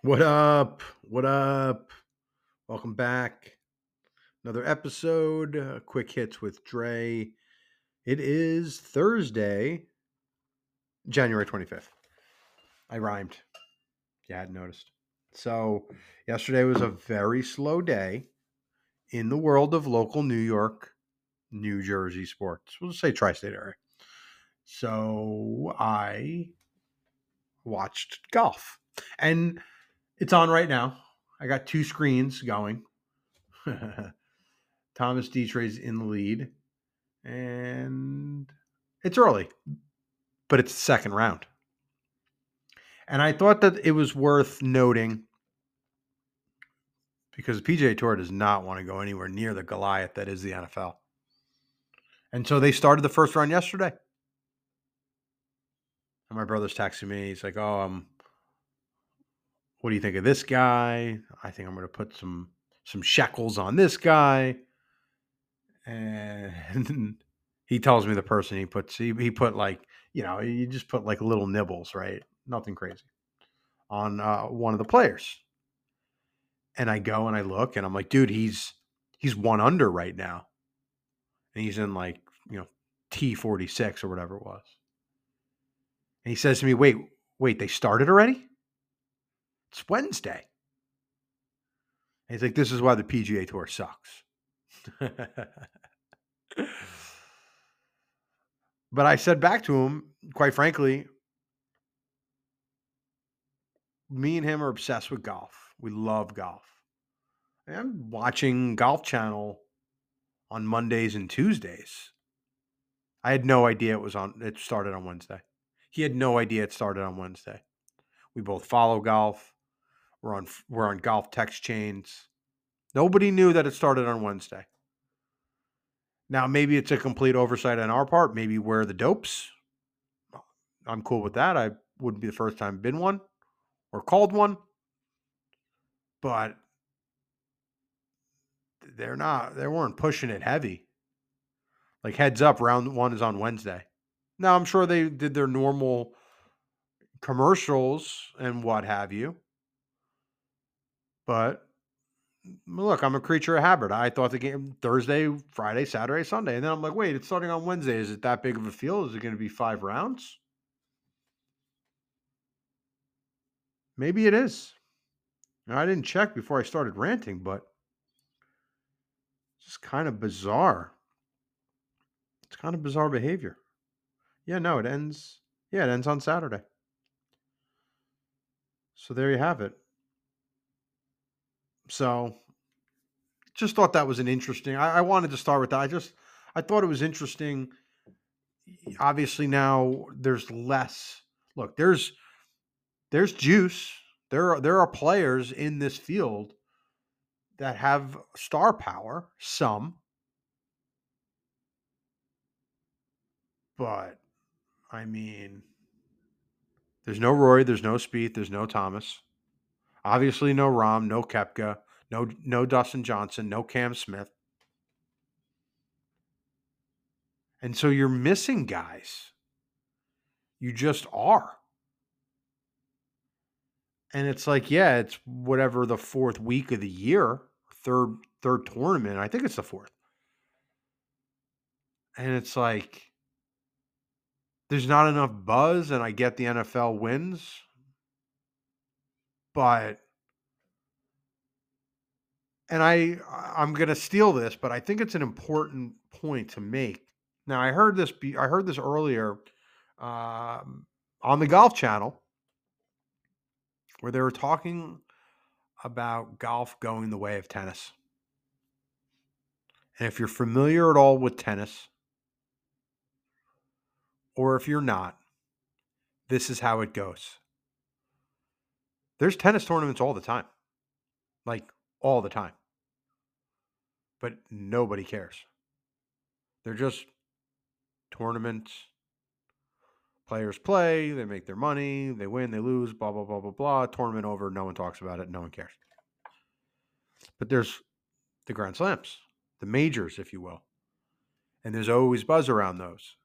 What up? What up? Welcome back. Another episode. Quick hits with Dre. It is Thursday, January 25th. I rhymed. You hadn't noticed. So, yesterday was a very slow day in the world of local New York, New Jersey sports. We'll just say tri state area. So, I watched golf. And it's on right now. I got two screens going. Thomas Dietrich's in the lead, and it's early, but it's the second round. And I thought that it was worth noting because the PGA Tour does not want to go anywhere near the Goliath that is the NFL. And so they started the first round yesterday. And my brother's texting me. He's like, "Oh, what do you think of this guy? I think I'm going to put some shekels on this guy." And he tells me the person he put like, you just put like little nibbles, right? Nothing crazy on one of the players. And I go and I look and I'm like, dude, he's one under right now. And he's in like, T46 or whatever it was. And he says to me, wait, they started already? It's Wednesday. And he's like, this is why the PGA Tour sucks. But I said back to him, quite frankly, me and him are obsessed with golf. We love golf. I'm watching Golf Channel on Mondays and Tuesdays. I had no idea it started on Wednesday. He had no idea it started on Wednesday. We both follow golf. We're on golf text chains. Nobody knew that it started on Wednesday. Now maybe it's a complete oversight on our part. Maybe we're the dopes. I'm cool with that. I wouldn't be the first time been one or called one. But they weren't pushing it heavy. Like heads up, round one is on Wednesday. Now I'm sure they did their normal commercials and what have you. But look, I'm a creature of habit. I thought the game Thursday, Friday, Saturday, Sunday. And then I'm like, wait, it's starting on Wednesday. Is it that big of a field? Is it going to be 5 rounds? Maybe it is. Now, I didn't check before I started ranting, but it's just kind of bizarre. It's kind of bizarre behavior. Yeah, no, it ends. Yeah, it ends on Saturday. So there you have it. So just thought that was an interesting. I wanted to start with that. I thought it was interesting. Obviously now there's less. Look, there's juice. There are players in this field that have star power. Some, but I mean, there's no Rory, there's no Spieth, there's no Thomas. Obviously, no Rahm, no Kepka, no Dustin Johnson, no Cam Smith, and so you're missing guys. You just are. And it's like, yeah, it's whatever the fourth week of the year, third tournament. I think it's the fourth. And it's like there's not enough buzz, and I get the NFL wins, but I'm gonna steal this, but I think it's an important point to make. Now I heard this earlier um, on the Golf Channel where they were talking about golf going the way of tennis. And if you're familiar at all with tennis, or if you're not, this is how it goes. There's tennis tournaments all the time, like all the time, but nobody cares. They're just tournaments. Players play, they make their money, they win, they lose, blah, blah, blah, blah, blah. Tournament over, no one talks about it, no one cares. But there's the Grand Slams, the majors, if you will. And there's always buzz around those.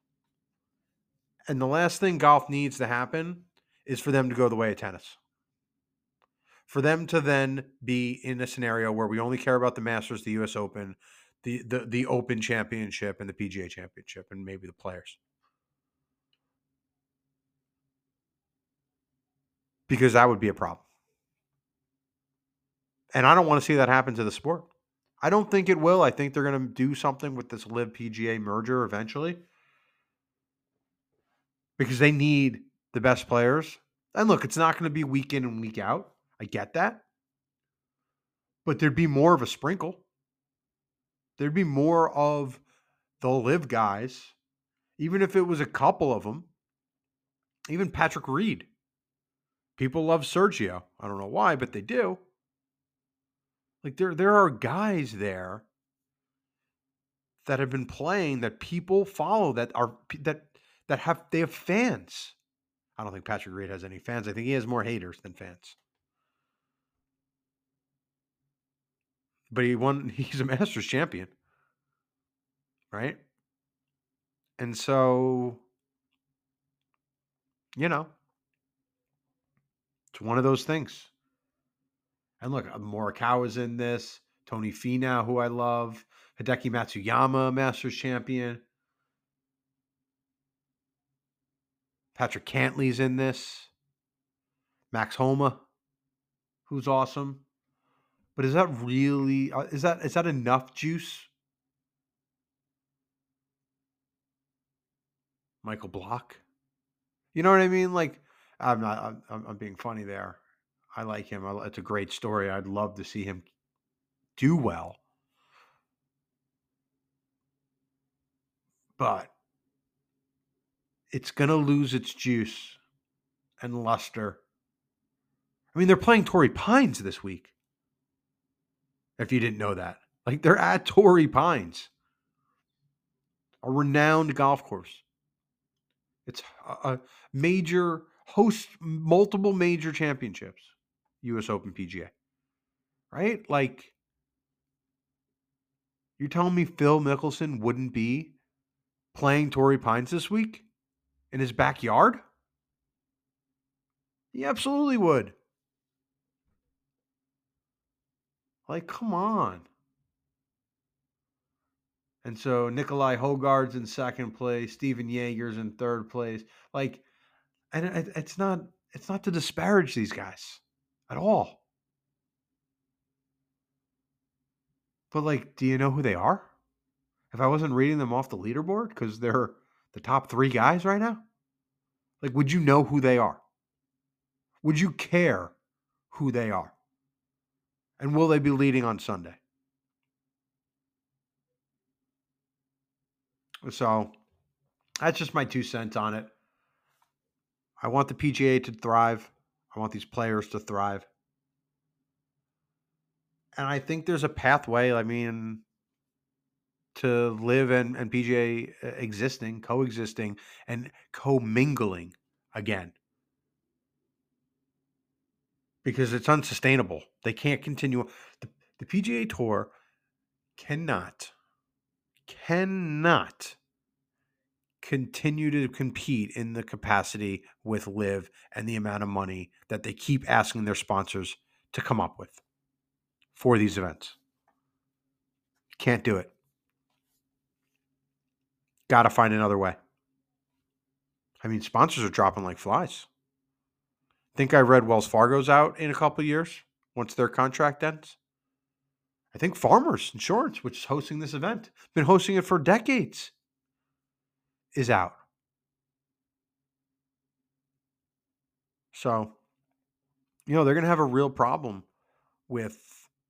And the last thing golf needs to happen is for them to go the way of tennis. for them to then be in a scenario where we only care about the Masters, the US Open, the Open Championship, and the PGA Championship, and maybe the Players. Because that would be a problem. And I don't want to see that happen to the sport. I don't think it will. I think they're going to do something with this Live PGA merger eventually because they need the best players. And look, it's not going to be week in and week out. I get that. But there'd be more of a sprinkle. There'd be more of the Live guys, even if it was a couple of them. Even Patrick Reed. People love Sergio. I don't know why, but they do. Like there are guys there that have been playing that people follow that have fans. I don't think Patrick Reed has any fans. I think he has more haters than fans. But he's a Masters champion, right? And so, it's one of those things. And look, Morikawa's in this. Tony Finau, who I love. Hideki Matsuyama, Masters champion. Patrick Cantley's in this. Max Homa, who's awesome. But is that really is that enough juice? Michael Block? You know what I mean? Like I'm being funny there. I like him. It's a great story. I'd love to see him do well. But it's going to lose its juice and luster. I mean, they're playing Torrey Pines this week. If you didn't know that. Like, they're at Torrey Pines, a renowned golf course. It's a major, hosts multiple major championships, US Open PGA. Right? Like, you're telling me Phil Mickelson wouldn't be playing Torrey Pines this week in his backyard? He absolutely would. Like, come on. And so Nikolai Hogard's in second place, Steven Yeager's in third place. Like, and it's not to disparage these guys at all. But like, do you know who they are? If I wasn't reading them off the leaderboard because they're the top 3 guys right now, like, would you know who they are? Would you care who they are? And will they be leading on Sunday? So that's just my 2 cents on it. I want the PGA to thrive. I want these players to thrive. And I think there's a pathway, I mean, to Live and PGA coexisting, and commingling again. Because it's unsustainable. They can't continue. The PGA Tour cannot continue to compete in the capacity with Live and the amount of money that they keep asking their sponsors to come up with for these events. Can't do it. Got to find another way. I mean, sponsors are dropping like flies. Think I read Wells Fargo's out in a couple of years once their contract ends. I think Farmers Insurance, which is hosting this event, been hosting it for decades, is out. So, they're going to have a real problem with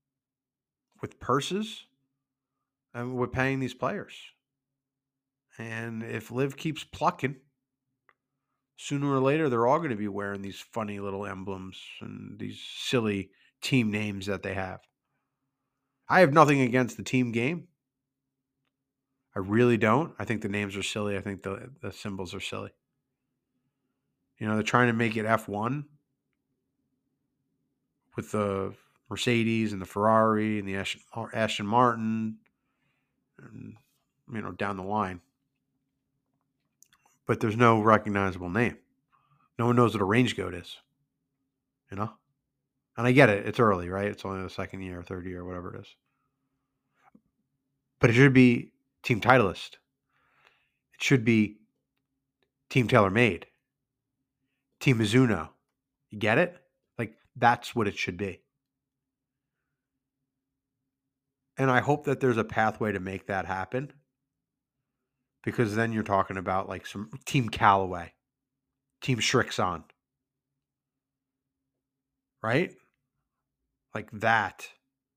purses and with paying these players. And if Liv keeps plucking, sooner or later, they're all going to be wearing these funny little emblems and these silly team names that they have. I have nothing against the team game. I really don't. I think the names are silly. I think the symbols are silly. They're trying to make it F1 with the Mercedes and the Ferrari and the Aston Martin, and, down the line. But there's no recognizable name. No one knows what a range goat is. And I get it. It's early, right? It's only the second year, third year, whatever it is. But it should be Team Titleist. It should be Team TaylorMade, Team Mizuno. You get it? Like, that's what it should be. And I hope that there's a pathway to make that happen, because then you're talking about like some Team Callaway, Team Srixon, right? Like that.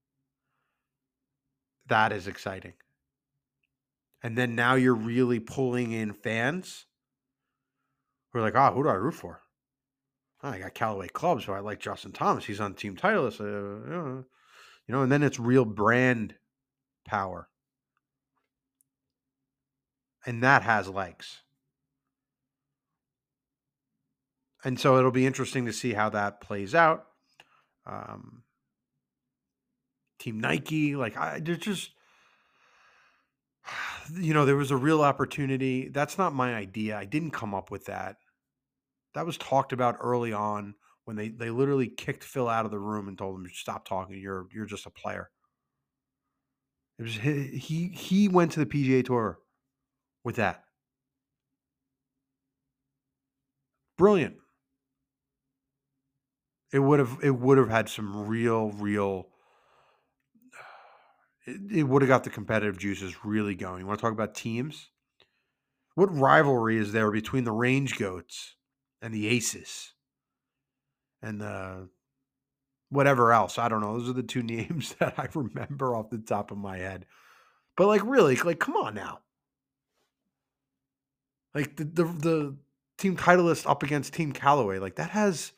That is exciting. And then now you're really pulling in fans who are like, who do I root for? Oh, I got Callaway Clubs, so I like Justin Thomas. He's on Team Titleist. And then it's real brand power. And that has legs. And so it'll be interesting to see how that plays out. Team Nike, there's just, there was a real opportunity. That's not my idea. I didn't come up with that. That was talked about early on when they literally kicked Phil out of the room and told him, "Stop talking. You're just a player." It was he went to the PGA Tour with that. Brilliant. It would have had some real. It would have got the competitive juices really going. You want to talk about teams? What rivalry is there between the Range Goats and the Aces and the whatever else? I don't know. Those are the two names that I remember off the top of my head. But really, come on now. Like the Team Titleist up against Team Callaway, like that has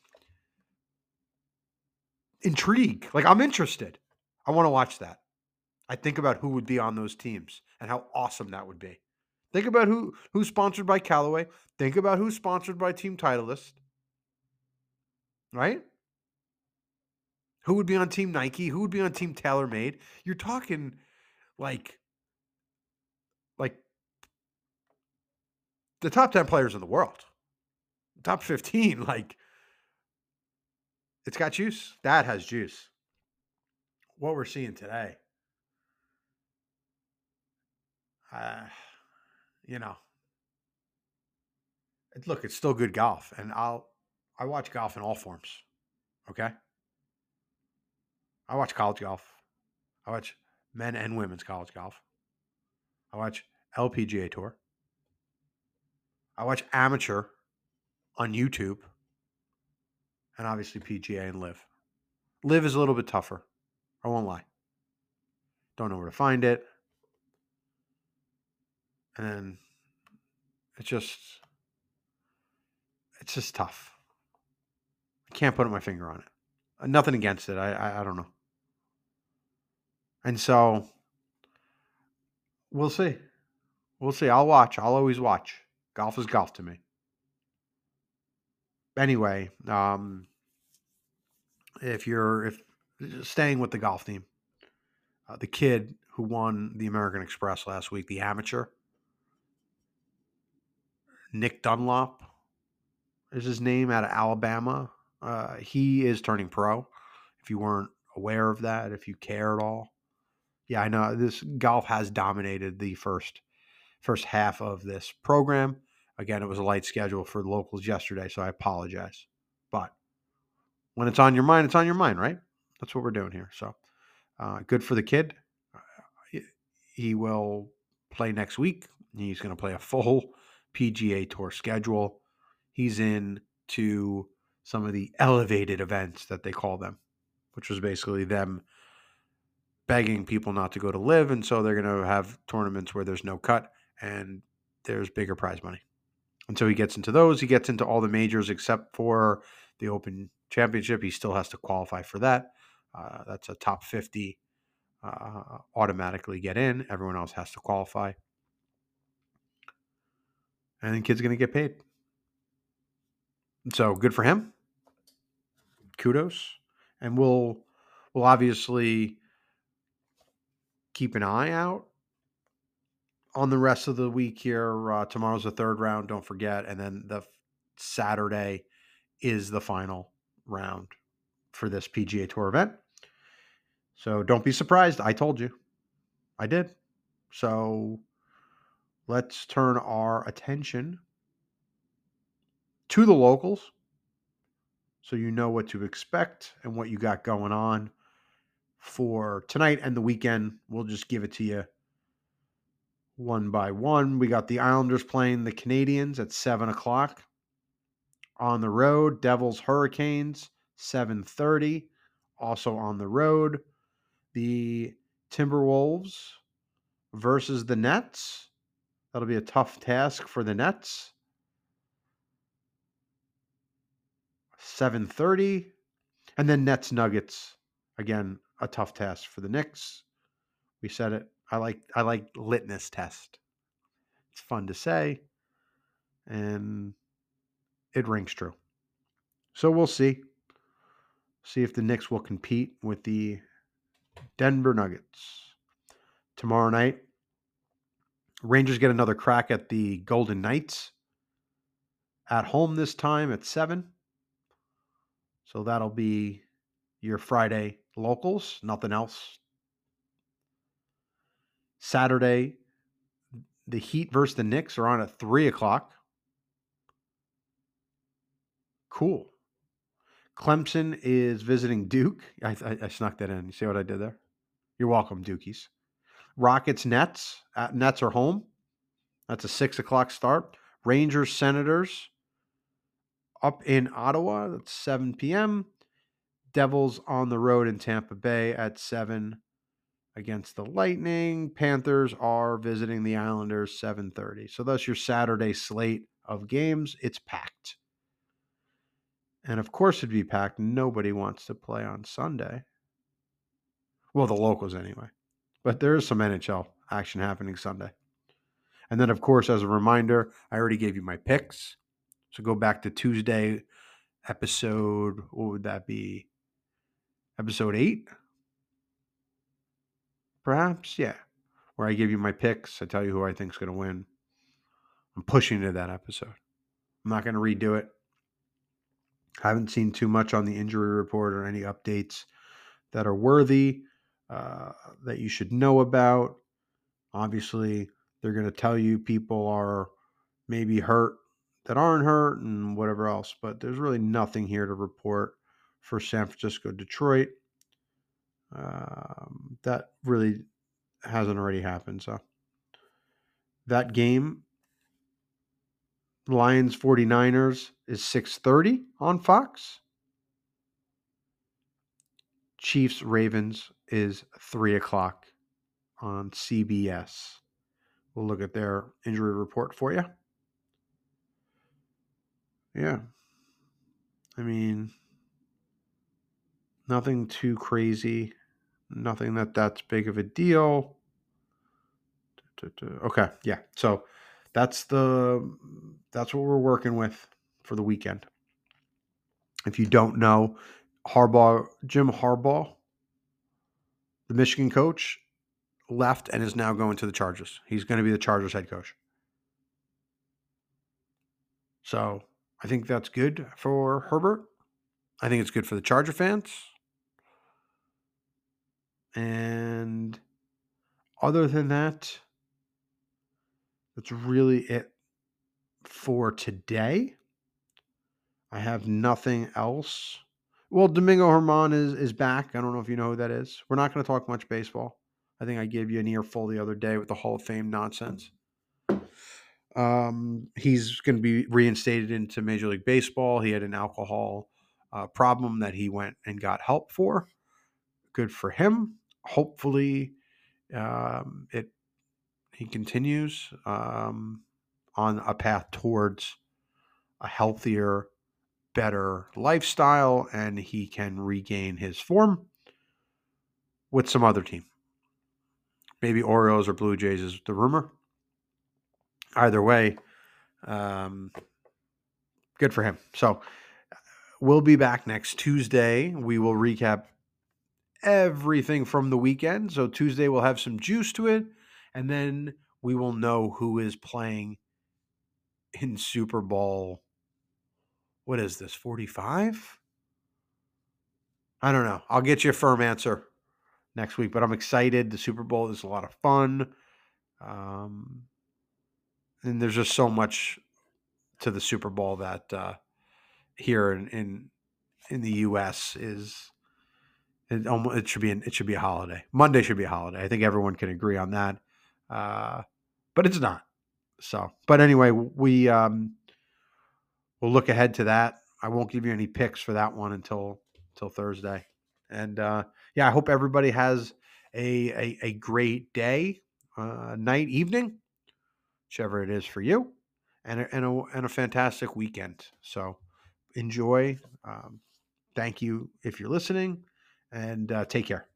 intrigue. Like I'm interested. I want to watch that. I think about who would be on those teams and how awesome that would be. Think about who's sponsored by Callaway. Think about who's sponsored by Team Titleist, right? Who would be on Team Nike? Who would be on Team TaylorMade? You're talking like like the top 10 players in the world. Top 15, like it's got juice. That has juice. What we're seeing today. Uh, you know, look, it's still good golf, and I watch golf in all forms. Okay, I watch college golf. I watch men and women's college golf. I watch LPGA Tour. I watch amateur on YouTube, and obviously PGA and Live. Live is a little bit tougher. I won't lie. Don't know where to find it, and then it's just tough. I can't put my finger on it. Nothing against it. I don't know. And so we'll see. We'll see. I'll watch. I'll always watch. Golf is golf to me. Anyway, if staying with the golf theme, the kid who won the American Express last week, the amateur, Nick Dunlop is his name, out of Alabama. He is turning pro. If you weren't aware of that, if you care at all, yeah, I know this golf has dominated the first half of this program. Again, it was a light schedule for the locals yesterday, so I apologize. But when it's on your mind, it's on your mind, right? That's what we're doing here. So good for the kid. He will play next week. He's going to play a full PGA Tour schedule. He's in to some of the elevated events that they call them, which was basically them begging people not to go to Live, and so they're going to have tournaments where there's no cut and there's bigger prize money. And so he gets into those. He gets into all the majors except for the Open Championship. He still has to qualify for that. That's a top 50 automatically get in. Everyone else has to qualify. And the kid's going to get paid. So good for him. Kudos. And we'll obviously keep an eye out on the rest of the week here. Tomorrow's the third round, don't forget. And then the Saturday is the final round. for this PGA Tour event. So don't be surprised. I told you. I did. So let's turn our attention to the locals so you know what to expect and what you got going on for tonight and the weekend. We'll just give it to you one by one. We got the Islanders playing the Canadians at 7 o'clock. On the road, Devils Hurricanes, 7:30. Also on the road, the Timberwolves versus the Nets. That'll be a tough task for the Nets. 7:30. And then Nets Nuggets. Again, a tough task for the Knicks. We said it. I like litmus test. It's fun to say, and it rings true. So we'll see. See if the Knicks will compete with the Denver Nuggets. Tomorrow night, Rangers get another crack at the Golden Knights at home this time at 7. So that'll be your Friday locals, nothing else. Saturday, the Heat versus the Knicks are on at 3 o'clock. Cool. Clemson is visiting Duke. I snuck that in. You see what I did there? You're welcome, Dukies. Rockets, Nets. Nets are home. That's a 6 o'clock start. Rangers, Senators up in Ottawa. That's 7 p.m. Devils on the road in Tampa Bay at 7 against the Lightning. Panthers are visiting the Islanders 7:30. So that's your Saturday slate of games. It's packed. And of course it'd be packed. Nobody wants to play on Sunday. Well, the locals anyway. But there is some NHL action happening Sunday. And then, of course, as a reminder, I already gave you my picks. So go back to Tuesday episode, what would that be? Episode 8? Perhaps? Yeah. Where I give you my picks. I tell you who I think is going to win. I'm pushing to that episode. I'm not going to redo it. I haven't seen too much on the injury report or any updates that are worthy that you should know about. Obviously, they're going to tell you people are maybe hurt that aren't hurt and whatever else, but there's really nothing here to report for San Francisco, Detroit. That really hasn't already happened. So that game, Lions 49ers, is 6:30 on Fox. Chiefs Ravens is 3 o'clock on CBS. We'll look at their injury report for you. Yeah. I mean, nothing too crazy. Nothing that's big of a deal. Okay, yeah. So that's what we're working with for the weekend. If you don't know, Jim Harbaugh, the Michigan coach, left and is now going to the Chargers. He's going to be the Chargers head coach. So I think that's good for Herbert. I think it's good for the Charger fans. And other than that, that's really it for today. I have nothing else. Well, Domingo Herman is back. I don't know if you know who that is. We're not going to talk much baseball. I think I gave you an earful the other day with the Hall of Fame nonsense. He's going to be reinstated into Major League Baseball. He had an alcohol problem that he went and got help for. Good for him. Hopefully, he continues on a path towards a healthier, better lifestyle, and he can regain his form with some other team. Maybe Orioles or Blue Jays is the rumor. Either way, good for him. So we'll be back next Tuesday. We will recap everything from the weekend. So Tuesday will have some juice to it, and then we will know who is playing in Super Bowl. What is this, 45? I don't know. I'll get you a firm answer next week, but I'm excited. The Super Bowl is a lot of fun. Um, and there's just so much to the Super Bowl that here in the U.S. is it should be it should be a holiday. Monday should be a holiday. I think everyone can agree on that. Uh, but it's not. So, but anyway, we'll look ahead to that. I won't give you any picks for that one until Thursday. And yeah, I hope everybody has a great day, night, evening, whichever it is for you, and a fantastic weekend. So enjoy. Thank you if you're listening, and take care.